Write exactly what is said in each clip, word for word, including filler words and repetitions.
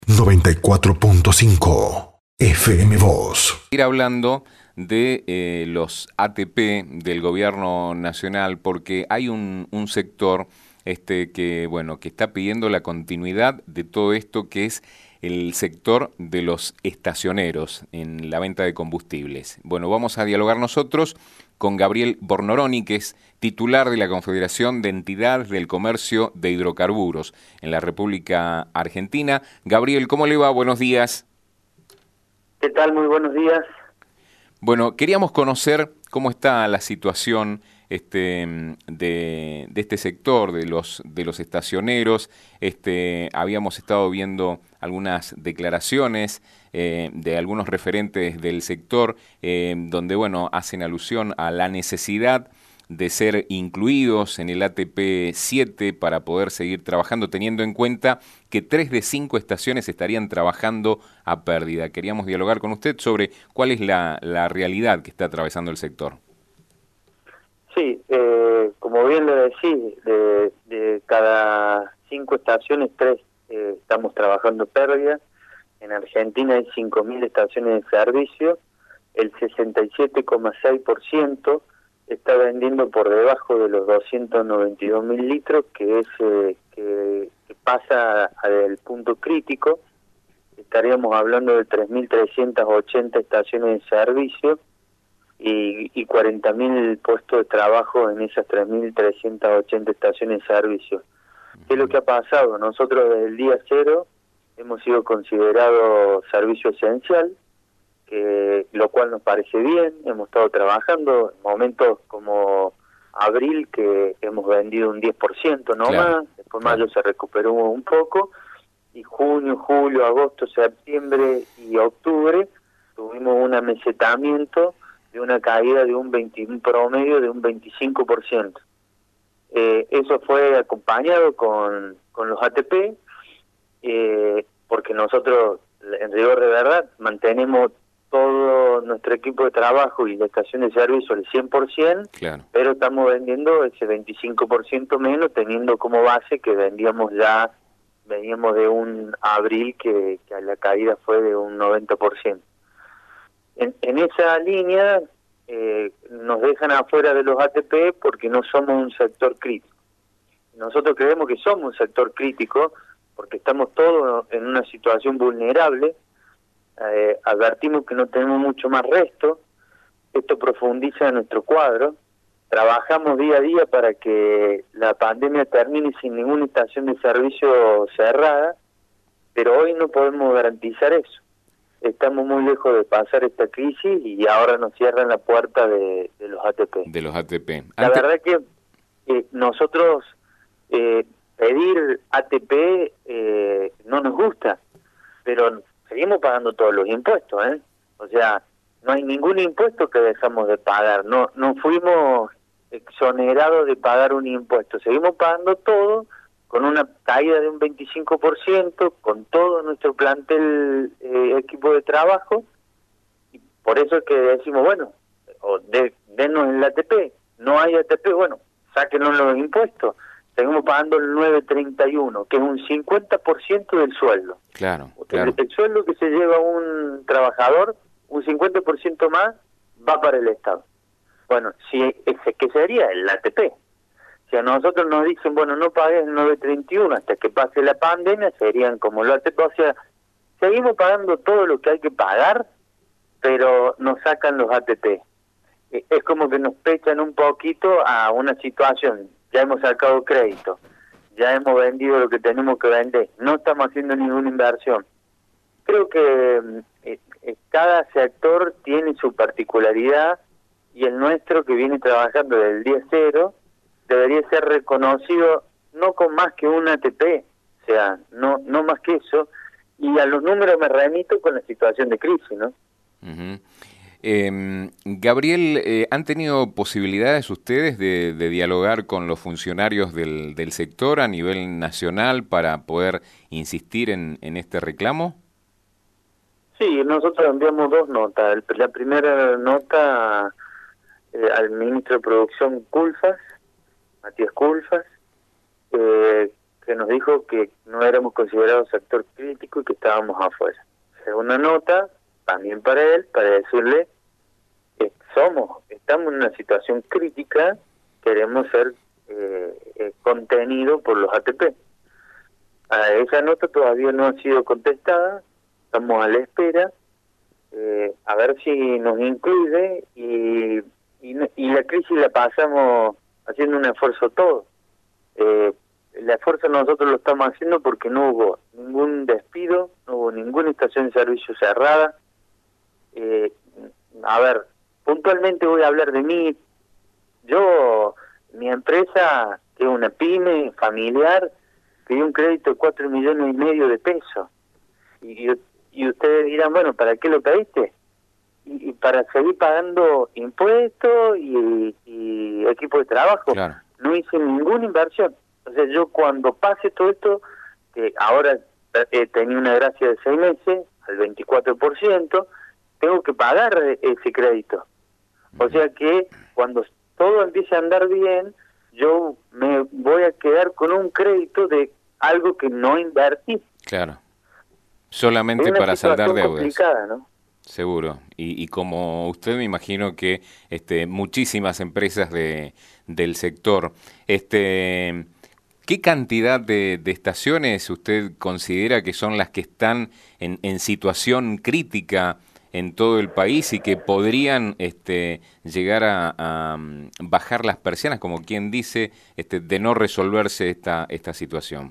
noventa y cuatro punto cinco F M Voz. Ir hablando de eh, los A T P del gobierno nacional, porque hay un, un sector este que bueno que está pidiendo la continuidad de todo esto, que es el sector de los estacioneros en la venta de combustibles. Bueno, vamos a dialogar nosotros con Gabriel Bornoroni, que es titular de la Confederación de Entidades del Comercio de Hidrocarburos en la República Argentina. Gabriel, ¿cómo le va? Buenos días. ¿Qué tal? Muy buenos días. Bueno, queríamos conocer cómo está la situación este, de, de este sector, de los, de los estacioneros. Este, habíamos estado viendo algunas declaraciones eh, de algunos referentes del sector eh, donde, bueno, hacen alusión a la necesidad de ser incluidos en el A T P siete para poder seguir trabajando, teniendo en cuenta que tres de cinco estaciones estarían trabajando a pérdida. Queríamos dialogar con usted sobre cuál es la, la realidad que está atravesando el sector. Sí, eh, como bien lo decís, de, de cada cinco estaciones, tres eh, estamos trabajando pérdida. En Argentina hay cinco mil estaciones de servicio, el sesenta y siete coma seis por ciento está vendiendo por debajo de los doscientos noventa y dos mil litros, que es eh, que, que pasa al punto crítico. Estaríamos hablando de tres mil trescientas ochenta estaciones de servicio y, y cuarenta mil puestos de trabajo en esas tres mil trescientas ochenta estaciones de servicio. ¿Qué es lo que ha pasado? Nosotros desde el día cero hemos sido considerados servicio esencial, que lo cual nos parece bien. Hemos estado trabajando en momentos como abril, que hemos vendido un diez por ciento no Claro, más, después claro. mayo se recuperó un poco, y junio, julio, agosto, septiembre y octubre tuvimos un amesetamiento de una caída de un veinte, un promedio de un veinticinco por ciento. Eh, eso fue acompañado con, con los A T P, eh, porque nosotros, en rigor de verdad, mantenemos todo nuestro equipo de trabajo y la estación de servicio al cien por ciento, Claro. pero estamos vendiendo ese veinticinco por ciento menos, teniendo como base que vendíamos ya, veníamos de un abril que, que la caída fue de un noventa por ciento. En, en esa línea eh, nos dejan afuera de los A T P porque no somos un sector crítico. Nosotros creemos que somos un sector crítico porque estamos todos en una situación vulnerable. Eh, advertimos que no tenemos mucho más resto. Esto profundiza nuestro cuadro. Trabajamos día a día para que la pandemia termine sin ninguna estación de servicio cerrada, pero hoy no podemos garantizar eso. Estamos muy lejos de pasar esta crisis y ahora nos cierran la puerta de, de los A T P. De los A T P. La Ante- verdad que eh, nosotros eh, pedir A T P eh, no nos gusta, pero seguimos pagando todos los impuestos, ¿eh? O sea, no hay ningún impuesto que dejamos de pagar, no no fuimos exonerados de pagar un impuesto, seguimos pagando todo con una caída de un veinticinco por ciento, con todo nuestro plantel, eh, equipo de trabajo, y por eso es que decimos, bueno, o de, denos el A T P, no hay A T P, bueno, sáquenos los impuestos. Seguimos pagando el nueve treinta y uno, que es un cincuenta por ciento del sueldo. Claro, El, claro. el sueldo que se lleva un trabajador, un cincuenta por ciento más, va para el Estado. Bueno, si ese que sería el A T P. Si a nosotros nos dicen, bueno, no pagues el nueve treinta y uno hasta que pase la pandemia, serían como el A T P. O sea, seguimos pagando todo lo que hay que pagar, pero nos sacan los A T P. Eh, Es como que nos pechan un poquito a una situación. Ya hemos sacado crédito, ya hemos vendido lo que tenemos que vender, no estamos haciendo ninguna inversión. Creo que eh, eh, cada sector tiene su particularidad y el nuestro, que viene trabajando desde el día cero, debería ser reconocido no con más que un A T P, o sea, no no más que eso, y a los números me remito con la situación de crisis, ¿no? Ujú. Eh, Gabriel, eh, ¿han tenido posibilidades ustedes de, de dialogar con los funcionarios del, del sector a nivel nacional para poder insistir en, en este reclamo? Sí, nosotros enviamos dos notas. El- La primera nota eh, al ministro de Producción Culfas, Matías Culfas, eh, se nos dijo que no éramos considerados sector crítico y que estábamos afuera. Segunda nota, también para él, para decirle que somos, estamos en una situación crítica, queremos ser eh, eh, contenidos por los A T P. A esa nota todavía no ha sido contestada, estamos a la espera, eh, a ver si nos incluye y, y, y la crisis la pasamos haciendo un esfuerzo todos. Eh, el esfuerzo nosotros lo estamos haciendo porque no hubo ningún despido, no hubo ninguna estación de servicio cerrada. Eh, a ver, puntualmente voy a hablar de mí. Yo, mi empresa, que es una pyme familiar, pidió un crédito de cuatro millones y medio de pesos. Y, y ustedes dirán, bueno, ¿para qué lo pediste? Y, y para seguir pagando impuestos y, y equipo de trabajo. Claro. No hice ninguna inversión. O sea, yo cuando pase todo esto, que ahora eh, tenía una gracia de seis meses, al veinticuatro por ciento, tengo que pagar ese crédito. O sea que cuando todo empiece a andar bien, yo me voy a quedar con un crédito de algo que no invertí. Claro. Solamente para saldar deudas. Complicada, ¿no? Seguro. Y, y como usted, me imagino que este, muchísimas empresas de, del sector. Este, ¿qué cantidad de, de estaciones usted considera que son las que están en, en situación crítica en todo el país y que podrían este, llegar a, a bajar las persianas, como quien dice, este, de no resolverse esta, esta situación?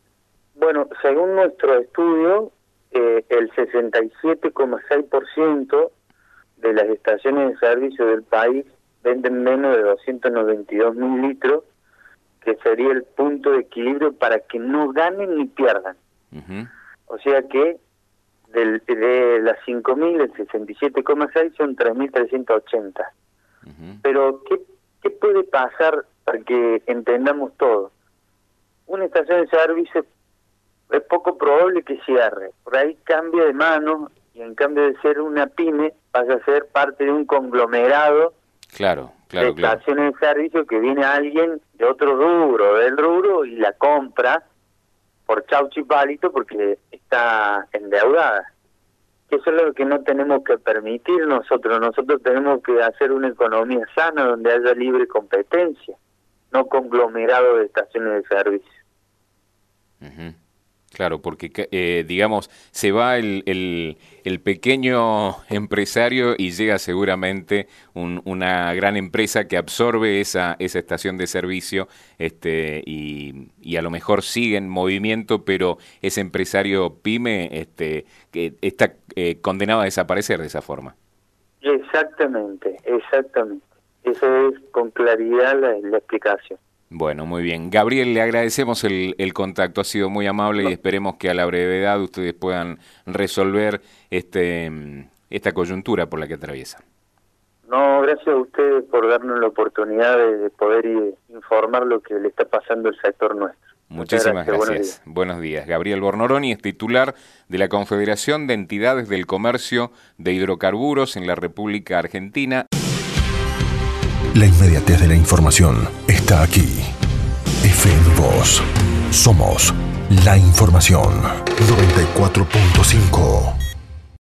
Bueno, según nuestro estudio, eh, el sesenta y siete coma seis por ciento de las estaciones de servicio del país venden menos de doscientos noventa y dos mil litros, que sería el punto de equilibrio para que no ganen ni pierdan. Uh-huh. O sea que del, de las cinco mil, el sesenta y siete coma seis son tres mil trescientos ochenta. Uh-huh. Pero, ¿qué, ¿qué puede pasar para que entendamos todo? Una estación de servicio es poco probable que cierre. Por ahí cambia de mano y en cambio de ser una pyme pasa a ser parte de un conglomerado claro, claro, de estaciones claro. de servicio que viene alguien de otro rubro, del rubro, y la compra por chauchi palito porque está endeudada. Eso es lo que no tenemos que permitir nosotros. Nosotros tenemos que hacer una economía sana donde haya libre competencia, no conglomerado de estaciones de servicio. Uh-huh. Claro, porque, eh, digamos, se va el, el, el pequeño empresario y llega seguramente un, una gran empresa que absorbe esa, esa estación de servicio este, y, y a lo mejor sigue en movimiento, pero ese empresario pyme este, que está eh, condenado a desaparecer de esa forma. Exactamente, exactamente. Eso es con claridad la, la explicación. Bueno, muy bien. Gabriel, le agradecemos el, el contacto, ha sido muy amable y esperemos que a la brevedad ustedes puedan resolver este esta coyuntura por la que atraviesan. No, gracias a ustedes por darnos la oportunidad de, de poder ir, informar lo que le está pasando al sector nuestro. Muchísimas gracias. gracias. Buenos días. Buenos días. Gabriel Bornoroni es titular de la Confederación de Entidades del Comercio de Hidrocarburos en la República Argentina. La inmediatez de la información está aquí. F M Voz. Somos la información. noventa y cuatro punto cinco